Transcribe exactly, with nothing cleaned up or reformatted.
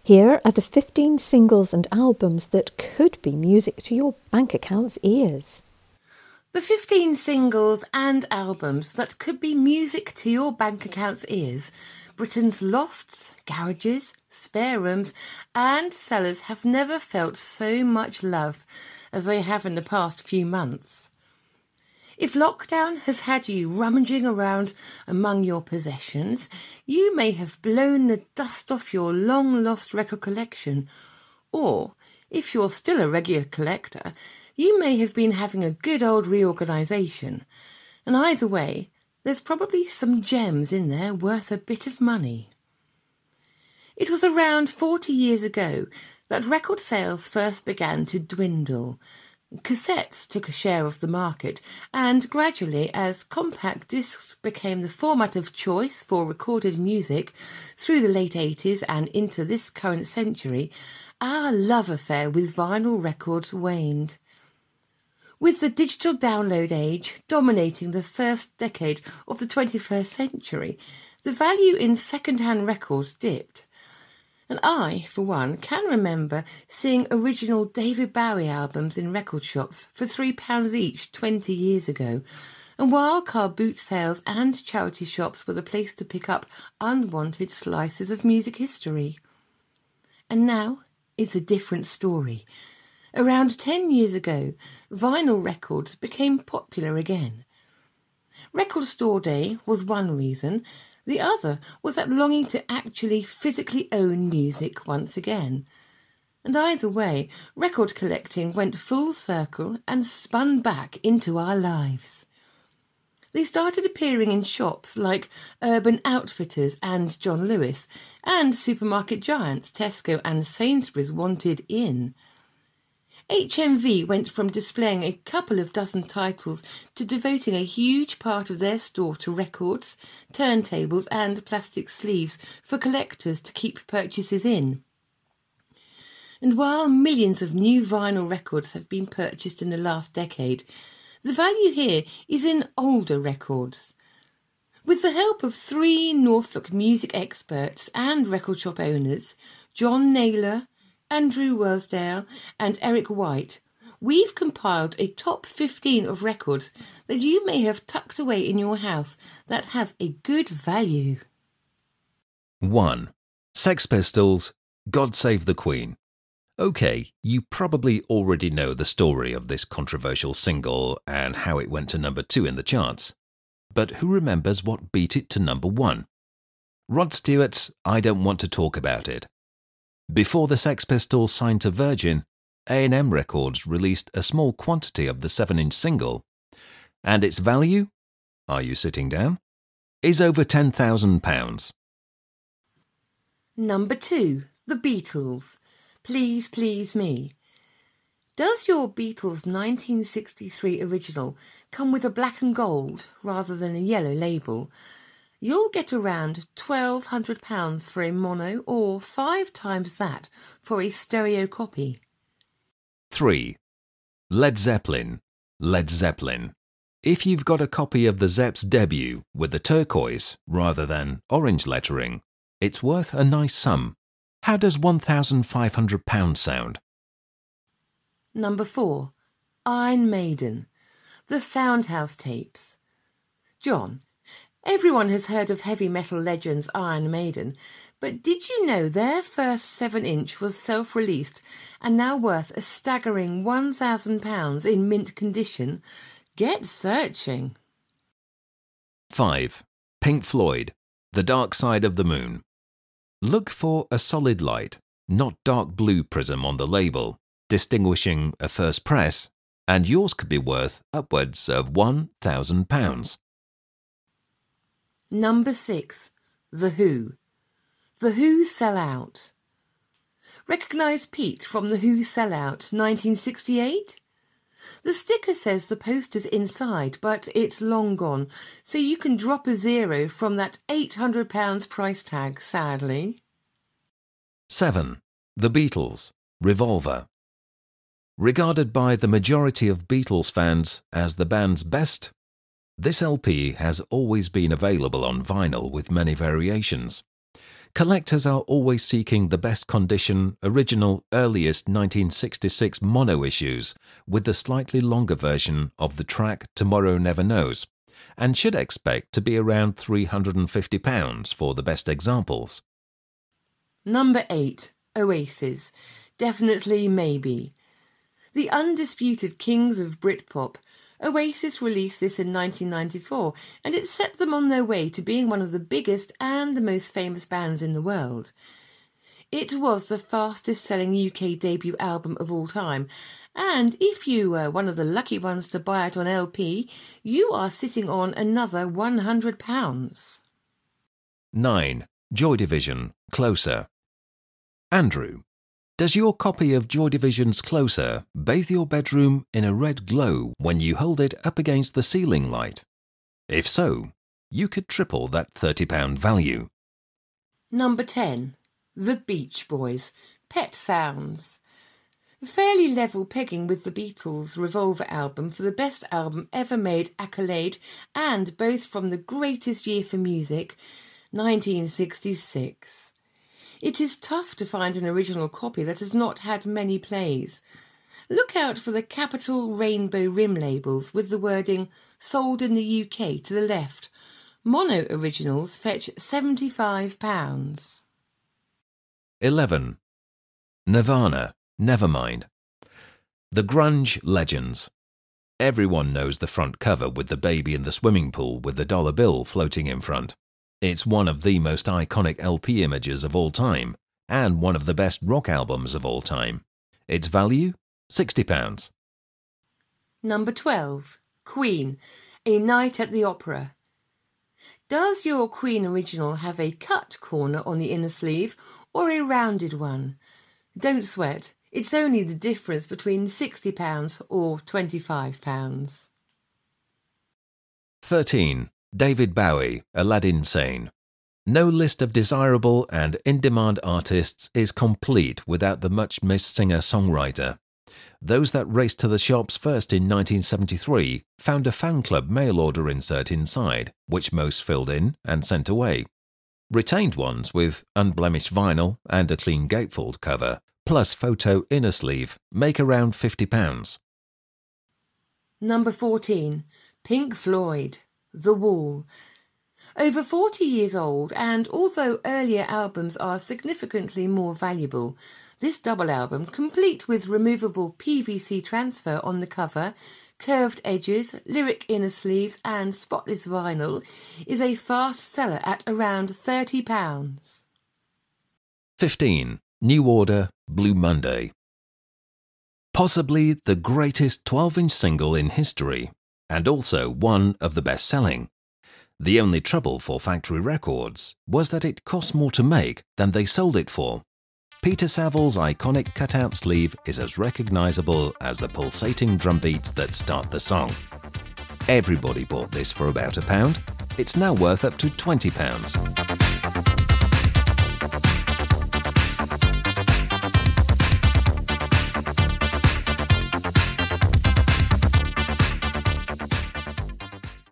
Here are the fifteen singles and albums that could be music to your bank account's ears. The fifteen singles and albums that could be music to your bank account's ears. Britain's lofts, garages, spare rooms and cellars have never felt so much love as they have in the past few months. If lockdown has had you rummaging around among your possessions, you may have blown the dust off your long-lost record collection. Or, if you're still a regular collector, you may have been having a good old reorganisation. And either way, there's probably some gems in there worth a bit of money. It was around forty years ago that record sales first began to dwindle. Cassettes took a share of the market, and gradually, as compact discs became the format of choice for recorded music through the late eighties and into this current century, our love affair with vinyl records waned. With the digital download age dominating the first decade of the twenty-first century, the value in second-hand records dipped. And I, for one, can remember seeing original David Bowie albums in record shops for three pounds each twenty years ago, and wildcard boot sales and charity shops were the place to pick up unwanted slices of music history. And now it's a different story. Around ten years ago, vinyl records became popular again. Record Store Day was one reason. The other was that longing to actually physically own music once again. And either way, record collecting went full circle and spun back into our lives. They started appearing in shops like Urban Outfitters and John Lewis, and supermarket giants Tesco and Sainsbury's wanted in. H M V went from displaying a couple of dozen titles to devoting a huge part of their store to records, turntables and plastic sleeves for collectors to keep purchases in. And while millions of new vinyl records have been purchased in the last decade, the value here is in older records. With the help of three Norfolk music experts and record shop owners, John Naylor, Andrew Worsdale and Eric White, we've compiled a top fifteen of records that you may have tucked away in your house that have a good value. one. Sex Pistols, God Save the Queen. OK, you probably already know the story of this controversial single and how it went to number two in the charts. But who remembers what beat it to number one? Rod Stewart's I Don't Want to Talk About It. Before the Sex Pistols signed to Virgin, A and M Records released a small quantity of the seven-inch single, and its value, are you sitting down, is over ten thousand pounds. Number two, The Beatles. Please Please Me. Does your Beatles nineteen sixty-three original come with a black and gold rather than a yellow label? You'll get around twelve hundred pounds for a mono or five times that for a stereo copy. three. Led Zeppelin, Led Zeppelin. If you've got a copy of the Zepp's debut with the turquoise rather than orange lettering, it's worth a nice sum. How does one thousand five hundred pounds sound? Number four, Iron Maiden, the Soundhouse tapes. John, everyone has heard of heavy metal legends Iron Maiden, but did you know their first seven-inch was self-released and now worth a staggering one thousand pounds in mint condition? Get searching. five. Pink Floyd, The Dark Side of the Moon. Look for a solid light, not dark blue prism on the label, distinguishing a first press, and yours could be worth upwards of one thousand pounds. Number six, The Who. The Who Sell Out. Recognise Pete from The Who Sell Out nineteen sixty-eight? The sticker says the poster's inside, but it's long gone, so you can drop a zero from that eight hundred pounds price tag, sadly. seven. The Beatles, Revolver. Regarded by the majority of Beatles fans as the band's best, this L P has always been available on vinyl with many variations. Collectors are always seeking the best condition, original, earliest nineteen sixty-six mono issues with the slightly longer version of the track Tomorrow Never Knows, and should expect to be around three hundred and fifty pounds for the best examples. Number eight. Oasis. Definitely Maybe. The undisputed kings of Britpop, Oasis released this in nineteen ninety-four, and it set them on their way to being one of the biggest and the most famous bands in the world. It was the fastest-selling U K debut album of all time, and if you were one of the lucky ones to buy it on L P, you are sitting on another one hundred pounds. nine. Joy Division, Closer. Andrew, does your copy of Joy Division's Closer bathe your bedroom in a red glow when you hold it up against the ceiling light? If so, you could triple that thirty pound value. Number ten. The Beach Boys, Pet Sounds. Fairly level pegging with the Beatles' Revolver album for the best album ever made accolade, and both from the greatest year for music, nineteen sixty-six. It is tough to find an original copy that has not had many plays. Look out for the capital rainbow rim labels with the wording "Sold in the U K" to the left. Mono originals fetch seventy-five pounds. eleven. Nirvana, Nevermind. The grunge legends. Everyone knows the front cover with the baby in the swimming pool with the dollar bill floating in front. It's one of the most iconic L P images of all time, and one of the best rock albums of all time. Its value? sixty pounds. Number twelve. Queen, A Night at the Opera. Does your Queen original have a cut corner on the inner sleeve or a rounded one? Don't sweat, it's only the difference between sixty pounds or twenty-five pounds. thirteen. David Bowie, Aladdin Sane. No list of desirable and in-demand artists is complete without the much-missed singer-songwriter. Those that raced to the shops first in nineteen seventy-three found a fan club mail order insert inside, which most filled in and sent away. Retained ones with unblemished vinyl and a clean gatefold cover, plus photo inner sleeve, make around fifty pounds. Number fourteen. Pink Floyd, The Wall. Over forty years old, and although earlier albums are significantly more valuable, this double album, complete with removable P V C transfer on the cover, curved edges, lyric inner sleeves and spotless vinyl, is a fast seller at around thirty pounds. fifteen. New Order, Blue Monday. Possibly the greatest twelve-inch single in history, and also one of the best-selling. The only trouble for Factory Records was that it cost more to make than they sold it for. Peter Saville's iconic cutout sleeve is as recognisable as the pulsating drum beats that start the song. Everybody bought this for about a pound. It's now worth up to twenty pounds.